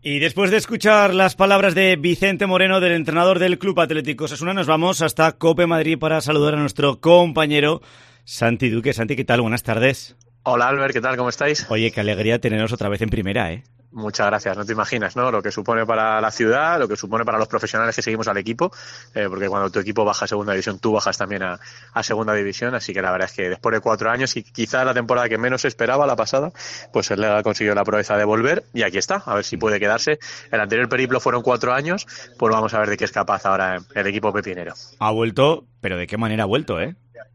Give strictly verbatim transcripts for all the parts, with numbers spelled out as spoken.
Y después de escuchar las palabras de Vicente Moreno, del entrenador del Club Atlético Osasuna, nos vamos hasta Cope Madrid para saludar a nuestro compañero Santi Duque. Santi, ¿qué tal? Buenas tardes. Hola Albert, ¿qué tal? ¿Cómo estáis? Oye, qué alegría teneros otra vez en primera, ¿eh? Muchas gracias, no te imaginas, ¿no? Lo que supone para la ciudad, lo que supone para los profesionales que seguimos al equipo, eh, porque cuando tu equipo baja a segunda división, tú bajas también a, a segunda división, así que la verdad es que después de cuatro años y quizá la temporada que menos se esperaba, la pasada, pues él ha conseguido la proeza de volver y aquí está, a ver si puede quedarse. El anterior periplo fueron cuatro años, pues vamos a ver de qué es capaz ahora el equipo pepinero. Ha vuelto, pero ¿de qué manera ha vuelto, eh?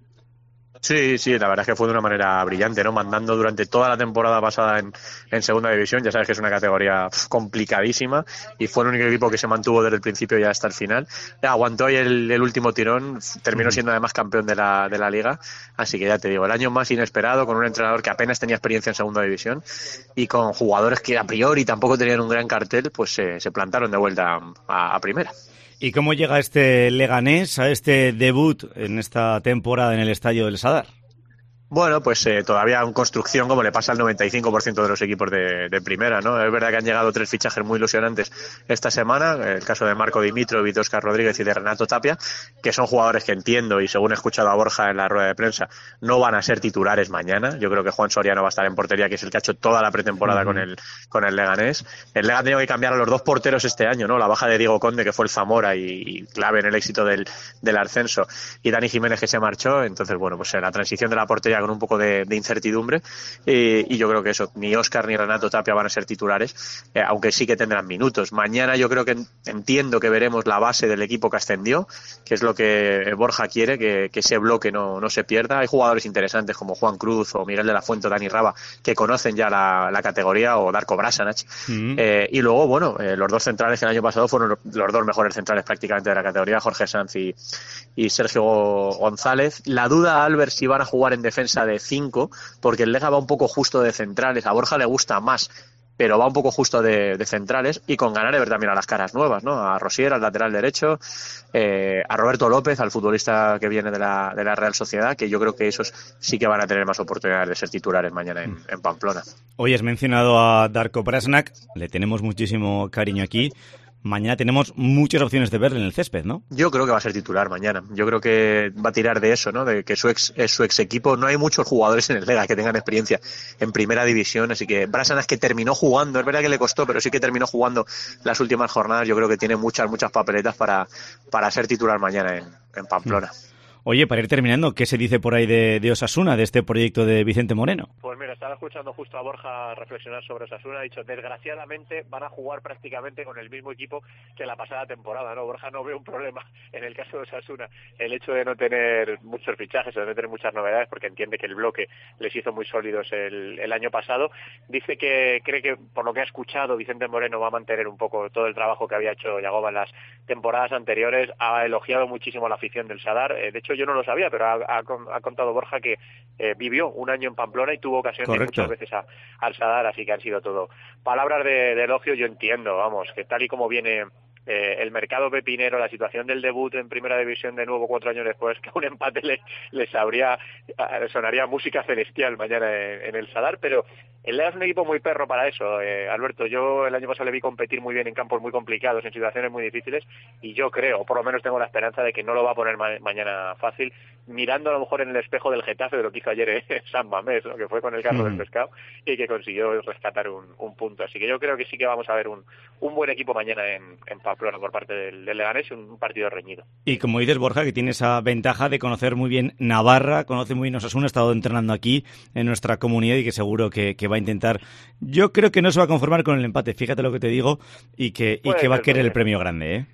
Sí, sí, la verdad es que fue de una manera brillante, ¿no? Mandando durante toda la temporada pasada en, en segunda división, ya sabes que es una categoría pf, complicadísima y fue el único equipo que se mantuvo desde el principio ya hasta el final. Aguantó ahí el, el último tirón, terminó siendo además campeón de la, de la liga, así que ya te digo, el año más inesperado con un entrenador que apenas tenía experiencia en segunda división y con jugadores que a priori tampoco tenían un gran cartel, pues se, se plantaron de vuelta a, a primera. ¿Y cómo llega este Leganés a este debut en esta temporada en el Estadio del Sadar? Bueno, pues eh, todavía en construcción, como le pasa al noventa y cinco por ciento de los equipos de, de primera, ¿no? Es verdad que han llegado tres fichajes muy ilusionantes esta semana, el caso de Marco Dimitrovic, de Óscar Rodríguez y de Renato Tapia, que son jugadores que entiendo, y según he escuchado a Borja en la rueda de prensa, no van a ser titulares mañana. Yo creo que Juan Soriano va a estar en portería, que es el que ha hecho toda la pretemporada uh-huh. con el con el Leganés. El Leganés ha tenido que cambiar a los dos porteros este año, ¿no? La baja de Diego Conde, que fue el Zamora y, y clave en el éxito del, del ascenso, y Dani Jiménez, que se marchó. Entonces, bueno, pues en la transición de la portería con un poco de, de incertidumbre eh, y yo creo que eso, ni Óscar ni Renato Tapia van a ser titulares, eh, aunque sí que tendrán minutos. Mañana yo creo que entiendo que veremos la base del equipo que ascendió, que es lo que Borja quiere, que, que ese bloque no, no se pierda. Hay jugadores interesantes como Juan Cruz o Miguel de la Fuente o Dani Raba que conocen ya la, la categoría, o Darko Brasanac. Mm. Eh, y luego, bueno, eh, los dos centrales que el año pasado fueron los dos mejores centrales prácticamente de la categoría, Jorge Sanz y, y Sergio González. La duda, Albert, si van a jugar en defensa de cinco, porque el Lega va un poco justo de centrales. A Borja le gusta más, pero va un poco justo de, de centrales, y con ganar de ver también a las caras nuevas, ¿no? A Rosier, al lateral derecho, eh, a Roberto López, al futbolista que viene de la, de la Real Sociedad, que yo creo que esos sí que van a tener más oportunidades de ser titulares mañana en, en Pamplona. Hoy has mencionado a Darko Brasanac, le tenemos muchísimo cariño aquí. Mañana tenemos muchas opciones de verle en el césped, ¿no? Yo creo que va a ser titular mañana. Yo creo que va a tirar de eso, ¿no? De que su ex, su ex equipo, no hay muchos jugadores en el Lega que tengan experiencia en primera división, así que Brasanac, que terminó jugando, es verdad que le costó, pero sí que terminó jugando las últimas jornadas. Yo creo que tiene muchas, muchas papeletas para, para ser titular mañana en, en Pamplona. Sí. Oye, para ir terminando, ¿qué se dice por ahí de, de Osasuna, de este proyecto de Vicente Moreno? Pues mira, estaba escuchando justo a Borja reflexionar sobre Osasuna. Ha dicho, desgraciadamente van a jugar prácticamente con el mismo equipo que la pasada temporada, ¿no? Borja no ve un problema en el caso de Osasuna, el hecho de no tener muchos fichajes, o de no tener muchas novedades, porque entiende que el bloque les hizo muy sólidos el, el año pasado. Dice que cree que, por lo que ha escuchado, Vicente Moreno va a mantener un poco todo el trabajo que había hecho Yagoba en las temporadas anteriores. Ha elogiado muchísimo la afición del Sadar. Eh, de hecho, yo no lo sabía, pero ha, ha, ha contado Borja que eh, vivió un año en Pamplona y tuvo ocasión de ir muchas veces a, al Sadar, así que han sido todo palabras de, de elogio. Yo entiendo, vamos, que tal y como viene eh, el mercado pepinero, la situación del debut en primera división de nuevo cuatro años después, que un empate le, les habría, sonaría música celestial mañana en, en el Sadar, pero el Lega es un equipo muy perro para eso, eh, Alberto. Yo el año pasado le vi competir muy bien en campos muy complicados, en situaciones muy difíciles, y yo creo, o por lo menos tengo la esperanza de que no lo va a poner ma- mañana fácil, mirando a lo mejor en el espejo del Getafe de lo que hizo ayer eh, San Mamés, ¿no? Que fue con el carro mm. del pescado y que consiguió rescatar un, un punto. Así que yo creo que sí que vamos a ver un, un buen equipo mañana en, en Pamplona por parte del, del Leganés, un, un partido reñido. Y como dices, Borja, que tiene esa ventaja de conocer muy bien Navarra, conoce muy bien Osasuna, ha estado entrenando aquí en nuestra comunidad y que seguro que, que va a intentar. Yo creo que no se va a conformar con el empate, fíjate lo que te digo, y que, y que va a querer el premio grande, ¿eh?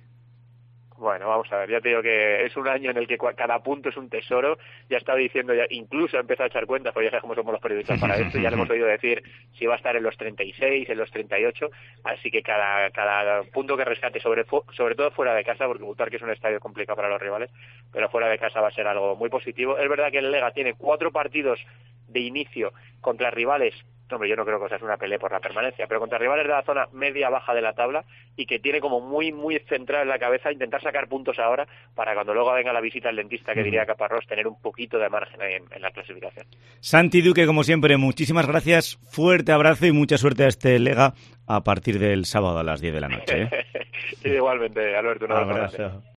Bueno, vamos a ver, ya te digo que es un año en el que cada punto es un tesoro. Ya estaba diciendo, ya incluso ha empezado a echar cuentas, porque ya sabes cómo somos los periodistas para esto, ya le hemos oído decir si va a estar en los treinta y seis, en los treinta y ocho, así que cada cada punto que rescate, sobre sobre todo fuera de casa, porque Butarque es un estadio complicado para los rivales, pero fuera de casa va a ser algo muy positivo. Es verdad que el Lega tiene cuatro partidos de inicio contra rivales hombre, yo no creo que Osasuna pelee por la permanencia, pero contra rivales de la zona media-baja de la tabla y que tiene como muy, muy centrado en la cabeza intentar sacar puntos ahora para cuando luego venga la visita al dentista, que uh-huh. diría Caparrós, tener un poquito de margen ahí en, en la clasificación. Santi Duque, como siempre, muchísimas gracias, fuerte abrazo y mucha suerte a este Lega a partir del sábado a las diez de la noche. ¿eh? Igualmente, Alberto, un abrazo.